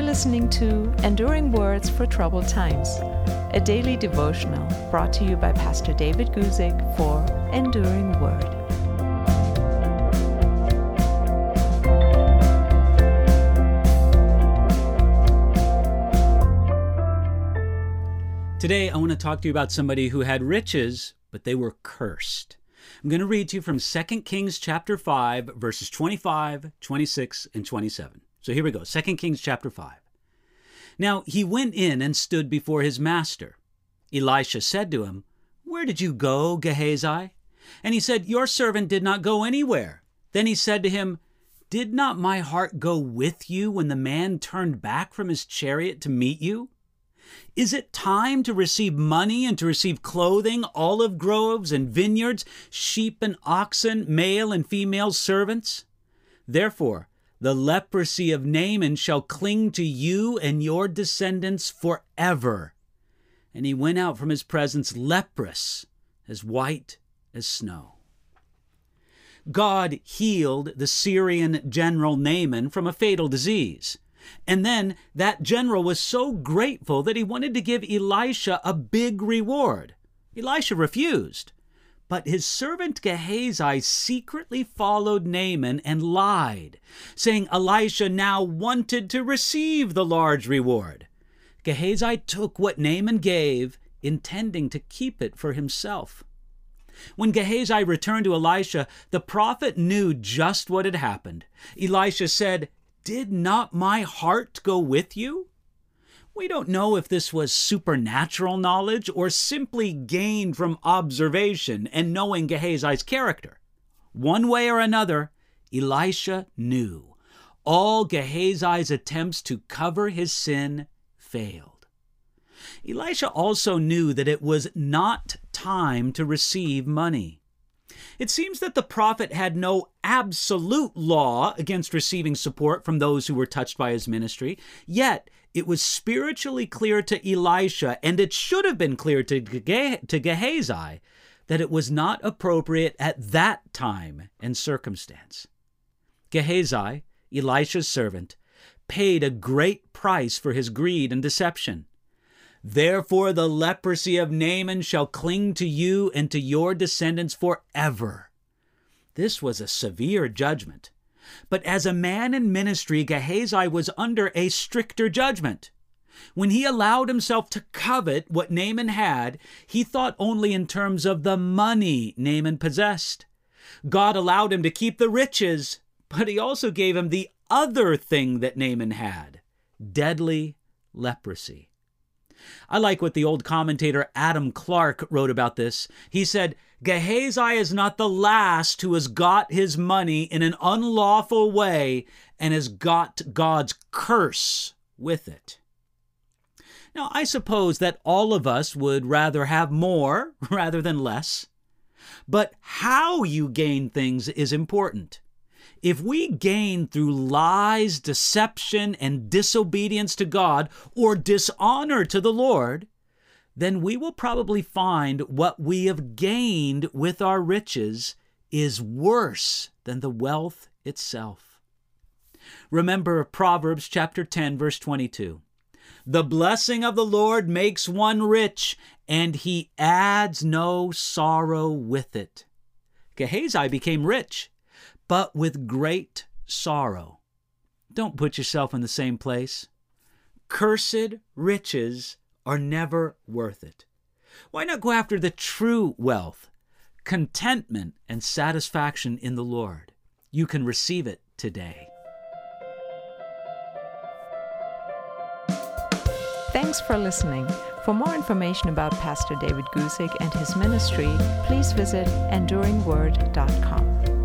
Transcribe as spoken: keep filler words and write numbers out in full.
listening to Enduring Words for Troubled Times, a daily devotional brought to you by Pastor David Guzik for Enduring Word. Today, I want to talk to you about somebody who had riches, but they were cursed. I'm going to read to you from Second Kings chapter five, verses twenty-five, twenty-six, and twenty-seven. So here we go, Second Kings chapter five. Now he went in and stood before his master. Elisha said to him, "Where did you go, Gehazi?" And he said, "Your servant did not go anywhere." Then he said to him, "Did not my heart go with you when the man turned back from his chariot to meet you? Is it time to receive money and to receive clothing, olive groves and vineyards, sheep and oxen, male and female servants? Therefore, the leprosy of Naaman shall cling to you and your descendants forever." And he went out from his presence leprous, as white as snow. God healed the Syrian general Naaman from a fatal disease. And then that general was so grateful that he wanted to give Elisha a big reward. Elisha refused. But his servant Gehazi secretly followed Naaman and lied, saying Elisha now wanted to receive the large reward. Gehazi took what Naaman gave, intending to keep it for himself. When Gehazi returned to Elisha, the prophet knew just what had happened. Elisha said, "Did not my heart go with you?" We don't know if this was supernatural knowledge or simply gained from observation and knowing Gehazi's character. One way or another, Elisha knew. All Gehazi's attempts to cover his sin failed. Elisha also knew that it was not time to receive money. It seems that the prophet had no absolute law against receiving support from those who were touched by his ministry, yet it was spiritually clear to Elisha, and it should have been clear to, Ge- to Gehazi, that it was not appropriate at that time and circumstance. Gehazi, Elisha's servant, paid a great price for his greed and deception. "Therefore the leprosy of Naaman shall cling to you and to your descendants forever." This was a severe judgment. But as a man in ministry, Gehazi was under a stricter judgment. When he allowed himself to covet what Naaman had, he thought only in terms of the money Naaman possessed. God allowed him to keep the riches, but he also gave him the other thing that Naaman had, deadly leprosy. I like what the old commentator Adam Clark wrote about this. He said, "Gehazi is not the last who has got his money in an unlawful way and has got God's curse with it." Now, I suppose that all of us would rather have more rather than less. But how you gain things is important. If we gain through lies, deception, and disobedience to God, or dishonor to the Lord, then we will probably find what we have gained with our riches is worse than the wealth itself. Remember Proverbs chapter ten, verse twenty-two. "The blessing of the Lord makes one rich, and he adds no sorrow with it." Gehazi became rich, but with great sorrow. Don't put yourself in the same place. Cursed riches are never worth it. Why not go after the true wealth, contentment and satisfaction in the Lord? You can receive it today. Thanks for listening. For more information about Pastor David Guzik and his ministry, please visit enduring word dot com.